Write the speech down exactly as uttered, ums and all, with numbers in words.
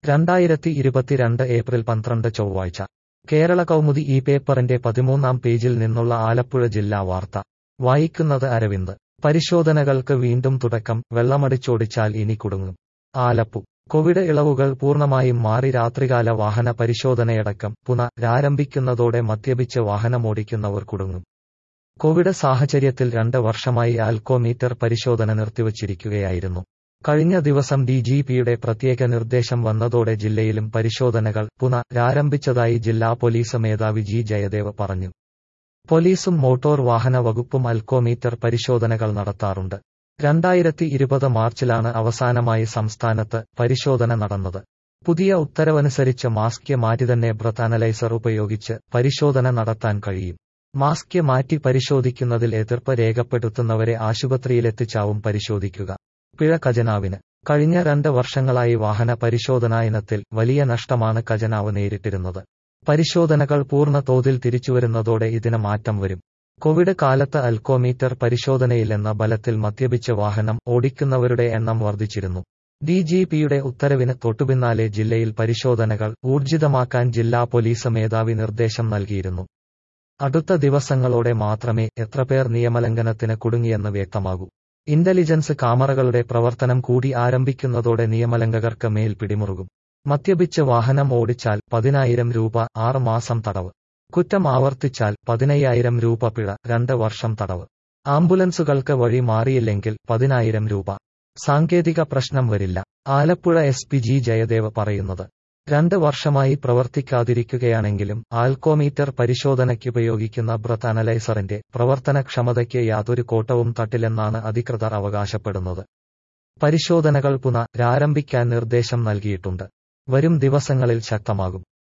രണ്ടായിരത്തി ഇരുപത്തിരണ്ട് ഏപ്രിൽ പന്ത്രണ്ട് ചൊവ്വാഴ്ച കേരള കൗമുദി ഈ പേപ്പറിന്റെ പതിമൂന്നാം പേജിൽ നിന്നുള്ള ആലപ്പുഴ ജില്ലാ വാർത്ത വായിക്കുന്നത് അരവിന്ദ്. പരിശോധനകൾക്ക് വീണ്ടും തുടക്കം, വെള്ളമടിച്ചോടിച്ചാൽ ഇനി കുടുങ്ങും. ആലപ്പു കോവിഡ് ഇളവുകൾ പൂർണ്ണമായും മാറി രാത്രികാല വാഹന പരിശോധനയടക്കം പുനരാരംഭിക്കുന്നതോടെ മദ്യപിച്ച് വാഹനമോടിക്കുന്നവർ കുടുങ്ങും. കോവിഡ് സാഹചര്യത്തിൽ രണ്ട് വർഷമായി ആൽക്കോമീറ്റർ പരിശോധന നിർത്തിവച്ചിരിക്കുകയായിരുന്നു. കഴിഞ്ഞ ദിവസം ഡി ജി പിയുടെ പ്രത്യേക നിർദ്ദേശം വന്നതോടെ ജില്ലയിലും പരിശോധനകൾ പുനരാരംഭിച്ചതായി ജില്ലാ പോലീസ് മേധാവി ജി ജയദേവ് പറഞ്ഞു. പോലീസും മോട്ടോർ വാഹന വകുപ്പും ആൽക്കോമീറ്റർ പരിശോധനകൾ നടത്താറുണ്ട്. രണ്ടായിരത്തി ഇരുപത് മാർച്ചിലാണ് അവസാനമായി സംസ്ഥാനത്ത് പരിശോധന നടന്നത്. പുതിയ ഉത്തരവനുസരിച്ച് മാസ്ക് മാറ്റി തന്നെ ബ്രത്ത് അനലൈസർ ഉപയോഗിച്ച് പരിശോധന നടത്താൻ കഴിയും. മാസ്ക് മാറ്റി പരിശോധിക്കുന്നതിൽ എതിർപ്പ് രേഖപ്പെടുത്തുന്നവരെ ആശുപത്രിയിലെത്തിച്ചാവും പരിശോധിക്കുക. പിഴ ഖജനാവിന്. കഴിഞ്ഞ രണ്ട് വർഷങ്ങളായി വാഹന പരിശോധനാ ഇനത്തിൽ വലിയ നഷ്ടമാണ് ഖജനാവ് നേരിട്ടിരുന്നത്. പരിശോധനകൾ പൂർണ്ണ തോതിൽ തിരിച്ചുവരുന്നതോടെ ഇതിന് മാറ്റം വരും. കോവിഡ് കാലത്ത് ആൽക്കോമീറ്റർ പരിശോധനയിലെന്ന ബലത്തിൽ മദ്യപിച്ച് വാഹനം ഓടിക്കുന്നവരുടെ എണ്ണം വർദ്ധിച്ചിരുന്നു. ഡി ജി പിയുടെ ഉത്തരവിന് തൊട്ടുപിന്നാലെ ജില്ലയിൽ പരിശോധനകൾ ഊർജിതമാക്കാൻ ജില്ലാ പോലീസ് മേധാവി നിർദ്ദേശം നൽകിയിരുന്നു. അടുത്ത ദിവസങ്ങളോടെ മാത്രമേ എത്ര പേർ നിയമലംഘനത്തിന് കുടുങ്ങിയെന്ന് വ്യക്തമാകൂ. ഇന്റലിജൻസ് ക്യാമറകളുടെ പ്രവർത്തനം കൂടി ആരംഭിക്കുന്നതോടെ നിയമലംഘകർക്ക് മേൽ പിടിമുറുകും. മദ്യപിച്ച് വാഹനം ഓടിച്ചാൽ പതിനായിരം രൂപ, ആറ് മാസം തടവ്. കുറ്റം ആവർത്തിച്ചാൽ പതിനയ്യായിരം രൂപ പിഴ, രണ്ട് വർഷം തടവ്. ആംബുലൻസുകൾക്ക് വഴി മാറിയില്ലെങ്കിൽ പതിനായിരം രൂപ. സാങ്കേതിക പ്രശ്നം വരില്ല. Alappuzha S P G Jayadev പറയുന്നത്. രണ്ട് വർഷമായി പ്രവർത്തിക്കാതിരിക്കുകയാണെങ്കിലും ആൽക്കോമീറ്റർ പരിശോധനയ്ക്കുപയോഗിക്കുന്ന ബ്രത്ത് അനലൈസറിന്റെ പ്രവർത്തനക്ഷമതയ്ക്ക് യാതൊരു കോട്ടവും തട്ടില്ലെന്നാണ് അധികൃതർ അവകാശപ്പെടുന്നത്. പരിശോധനകൾ പുനരാരംഭിക്കാൻ നിർദ്ദേശം നൽകിയിട്ടുണ്ട്. വരും ദിവസങ്ങളിൽ ശക്തമാകും.